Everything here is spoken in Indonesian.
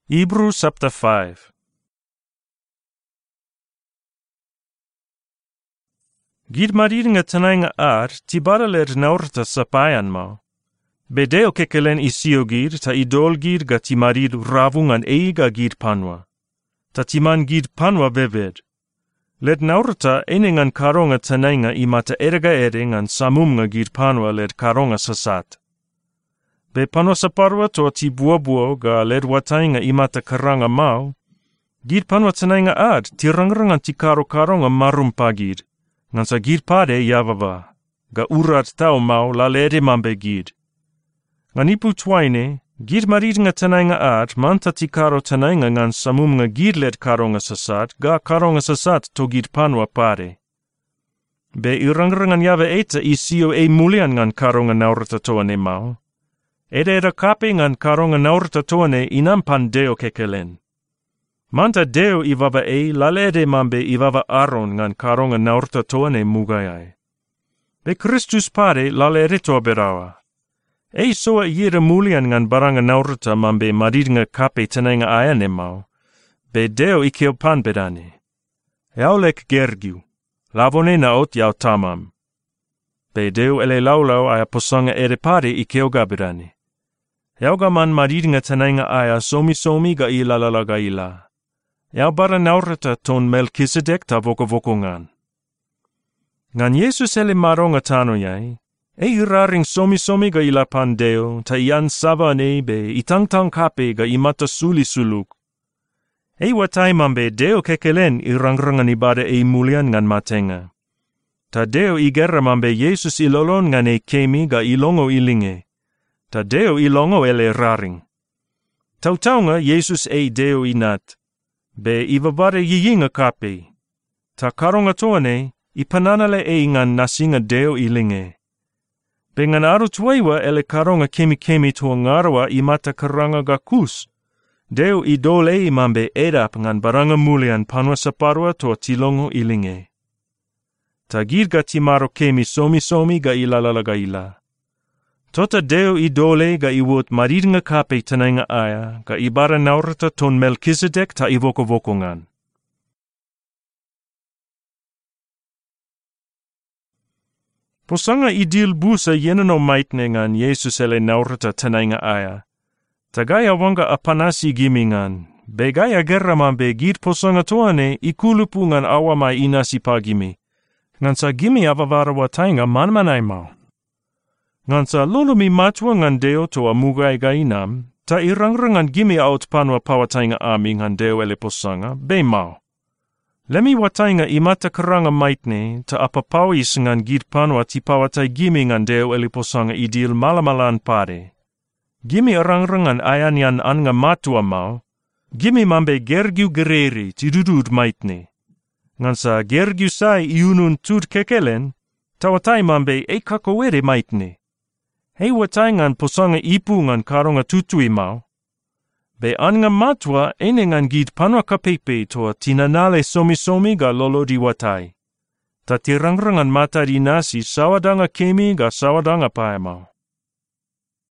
Hebrews chapter 5. Gid marid nga tanay nga tibara led naurta sa payan mo. Bedeo kekelen isio gid ta idol gid ga ti marid ravungan eiga gid panwa. Ta timan gid panwa beved. Led naurta enengan karonga tanay nga imata erga ngan samum nga gid panwa led karonga sasat. Be panwa sa parwa to ti buo ga led watay nga imata karanga mau. Gid panwa tanay nga tirangrangan ti karo-karonga marumpa gid. Ngan sa gid pade yavava, ga urat tao mau lalede mambe gid. Ngan ipu twaine, gid marid nga tanay nga manta ti karo tanay nga ngan samum nga gid led karo nga sasat, ga karo nga sasat to gid panwa pade. Be irangrangan yave eta isio mulian ngan karo nga naurata toane mau. Ede kape ngan karo nga naurata toane inampan deo kekelen. Manta deo ivava lalede mambe ivava aron ngan karonga naurta toane mugayai. Be Kristus pare lalede to berawa. Soa yira mulian ngan baranga naurta mambe marid nga kape tanenga ayane mau. Be deo ikeo pan bedane. Yaulek gergiu. Lavone na ot yau tamam. Be deo ele laulau aya posanga ere pare ikeo gabedane. Yauga man marid nga tanenga aya somi ga ila lalaga ila. Yau bara naurata ton Melchizedek ta voko-vokongan. Ngan Yesus ele maronga tano yai, iraring somi ga ila pandeo, ta ian savane be itang kape ga imata suli-suluk. Watay mambe deo kekelen irangrangan ibada mulian ngan matenga. Ta deo igera mambe Yesus ilolon ngan kemi ga ilongo ilinge. Ta deo ilongo ele raring. Tau nga Yesus deo inat. Be ivavare yiyinga kape. Ta karonga toane, ipananale ngan nasinga deo ilinge. Be ngan aru tuaiwa ele karonga kemi tua ngarawa imata karanga gakus. Deo idole mambe edap ngan baranga mulian panwa saparwa toa tilongo ilinge. Ta girga timaro kemi somi ga ilalala ga ila. Tota deo idole ga iwot marid nga kape tanay nga aya, ga ibara naurata ton Melchizedek ta ivoko-vokongan. Posanga idil busa yenano maitne ngan Yesus ele naurata tanay nga aya. Tagaya wanga apanasi gimingan, begaya gerra mambe gid posanga toane ikulupu ngan awamay inasi pagimi. Ngan sa gimi avavara watay nga manmanay mau. Ngan sa lulumi matwa ngan deo toa mugay gainam, ta irangrangan gimi aot panwa pawatay nga ami ngan deo ele posanga, be mau. Lemi watay nga imata karanga maitne, ta apapawis ngan gid panwa ti pawatay gimi ngan deo ele posanga idil malamalan pare. Gimi arangrangan ayan yan an nga matwa mau, gimi mambe gergiu gereri ti dudud maitne. Ngan sa gergiu say iunun tud kekelen, tawatay mambe kakawere maitne. Watay ngan posanga ipu ngan karonga tutui mau. Be an nga matwa ngan gid panwa kapepe toa tinanale somi ga lolo di watay. Ta tirangrangan mata di nasi sawadanga kemi ga sawadanga pae mau.